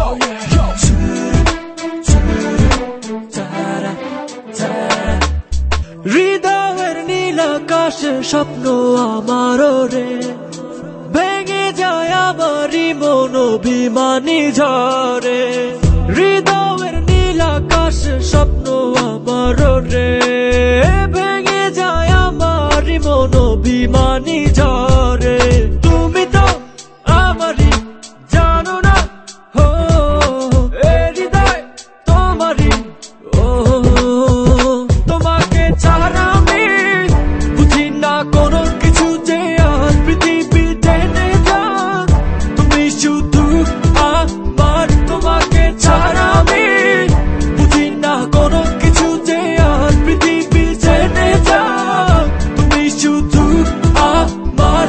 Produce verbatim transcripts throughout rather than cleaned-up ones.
হৃদয়ের নীল আকাশে স্বপ্ন আমার রে, ভেঙে যায় আমারই মন অভিমানী ঝরে। হৃদয়ের নীল আকাশে স্বপ্ন আমার রে, ভেঙে যায় আমারই মন অভিমানী ঝরে। তুমি তো আমারই জানো না, হো এ হৃদয় তোমারই, ও তোমাকে ছাড়া আমি বুঝি না কোনো কিছু যে আর পৃথিবী টেনে যাক। তুমি শুধু আমার, তোমাকে ছাড়া আমি বুঝি না কোনো কিছু যে আর পৃথিবী টেনে যাক। তুমি শুধু আমার।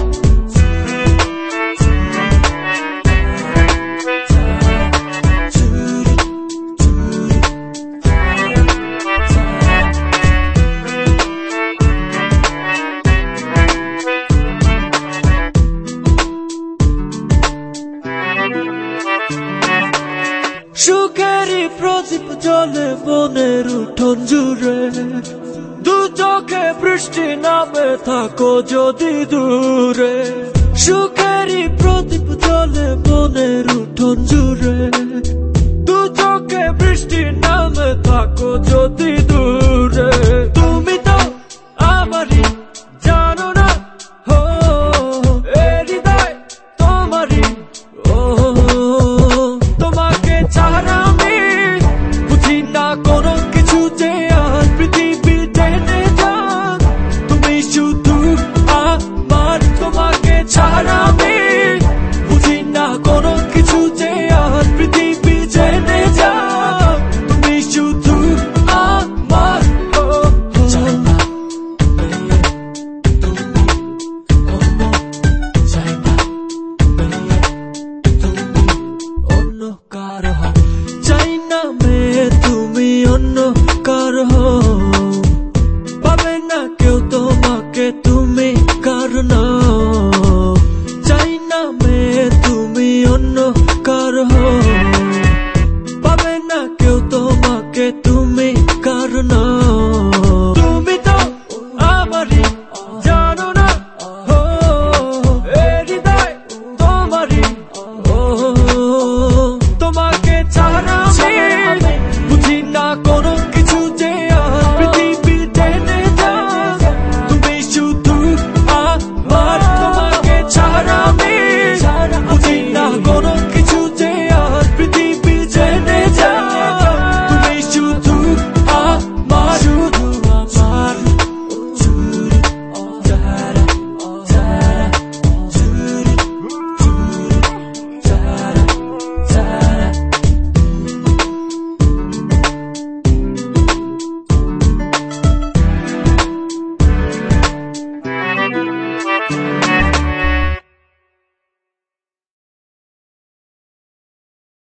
সুখেরই প্রদীপ জ্বলে মনের উঠোন জুড়ে, দু চোখে বৃষ্টি নামে থাকো যদি দূরে। সুখেরই প্রদীপ জ্বলে মনের উঠোন জুড়ে, দু চোখে বৃষ্টি নামে থাকো যদি দূরে।